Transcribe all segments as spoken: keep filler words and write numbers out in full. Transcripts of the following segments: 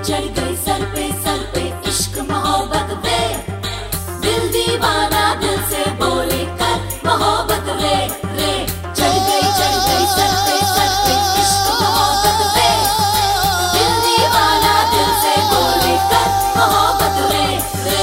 चढ़ गई सर पे सर पे इश्क मोहब्बत वे, दिल दीवाना दिल से बोले कर मोहब्बत रे रे। चढ़ गई चढ़ गई सर पे सर पे इश्क मोहब्बत वे, दिल दीवाना दिल से बोले कर मोहब्बत रे रे।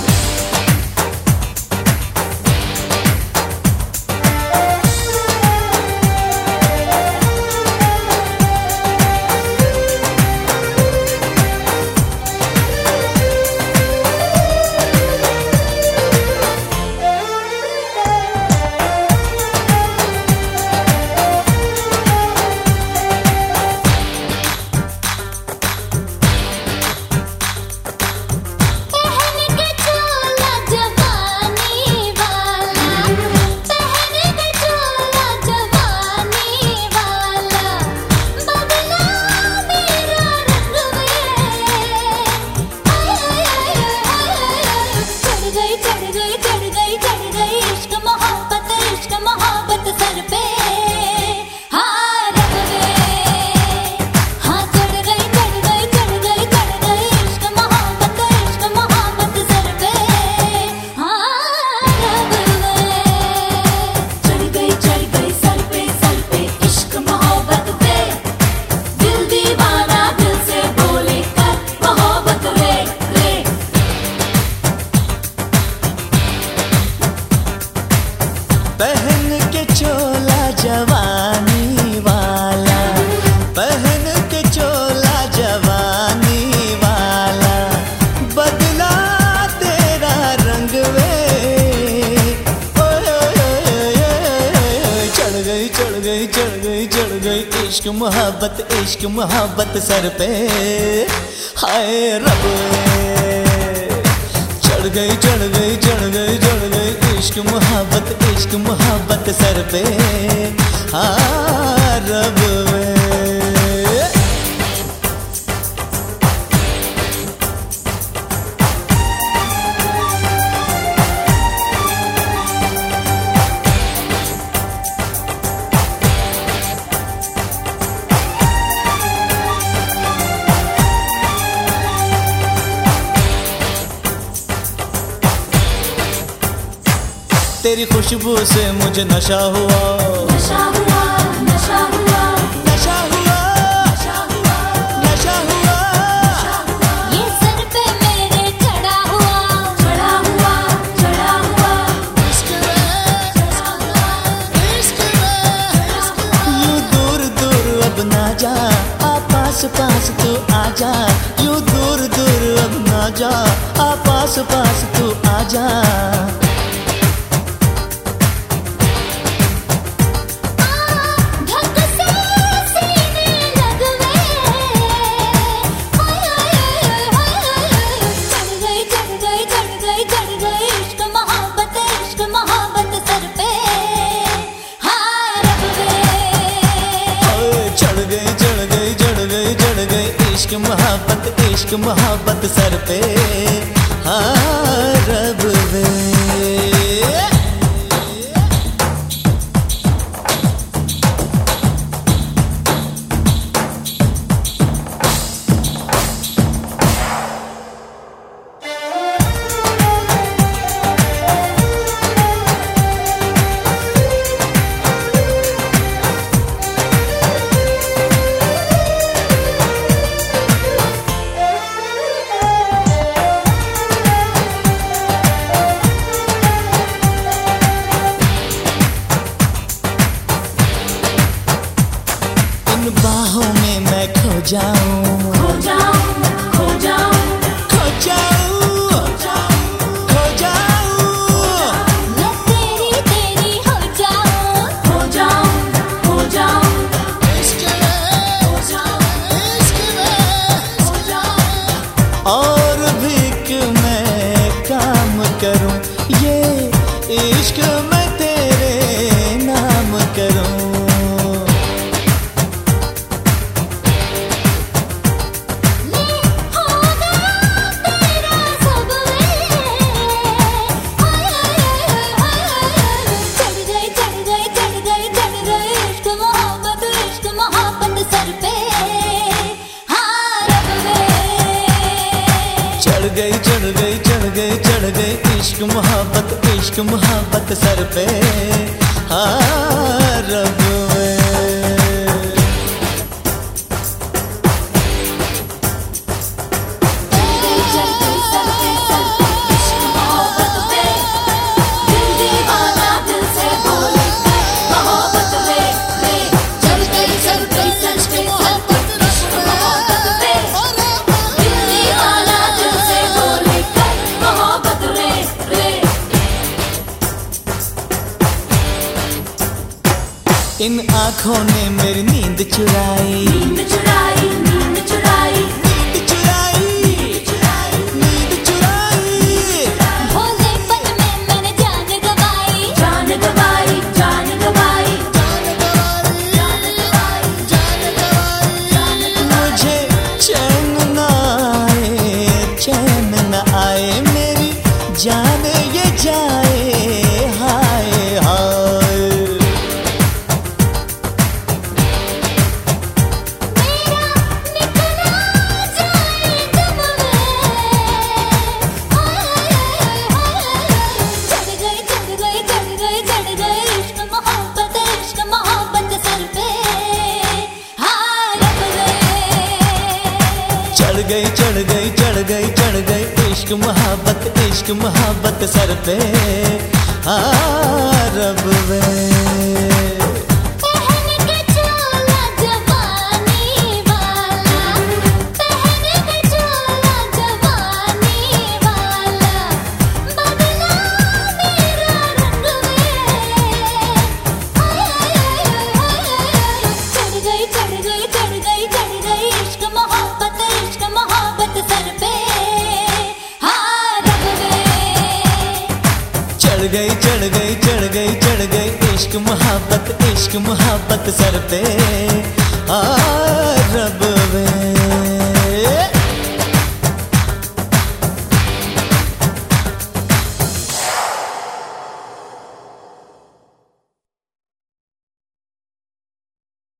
पहन के चोला जवानी वाला, पहन के चोला जवानी वाला, बदला तेरा रंग वे। चढ़ गई चढ़ गई चढ़ गई चढ़ गई इश्क मोहब्बत इश्क मोहब्बत सर पे, हाय रब चढ़ गई चढ़ गई चढ़ गई चढ़ गई इश्क मोहब्बत इश्क मोहब्बत सर पे, हाँ रब वे। तेरी खुशबू से मुझे नशा हुआ, नशा हुआ नशा हुआ नशा हुआ नशा हुआ नशा हुआ। ये सर पे मेरे चढ़ा हुआ चढ़ा हुआ चढ़ा हुआ इश्क यूं दूर दूर अब ना जा, आ पास पास तू आ जा, यूं दूर दूर अब ना जा, आ पास पास तू आ जा। इश्क मोहब्बत इश्क मोहब्बत सर पे, हाँ रब वे। चढ़ गई चढ़ गई चढ़ गई चढ़ गई इश्क मोहब्बत इश्क मोहब्बत सर पे हाँ रब में। इन आँखों ने मेरी नींद चुराई नींद चुराई नींद चुराई नींद चुराई नींद चुराई भोले पल में मैंने जान गवाई जान गवाई जान गवाई जान गवाई जान गवाई मुझे चैन न आए चैन न आए मेरी जान ये जाए हाय हाय। चढ़ गई चढ़ गई चढ़ गई चढ़ गई इश्क मोहब्बत इश्क मोहब्बत सर पे हाँ रब में। चढ़ गई चढ़ गई चढ़ गई चढ़ गई इश्क मोहब्बत इश्क मोहब्बत सर पे आ रब में।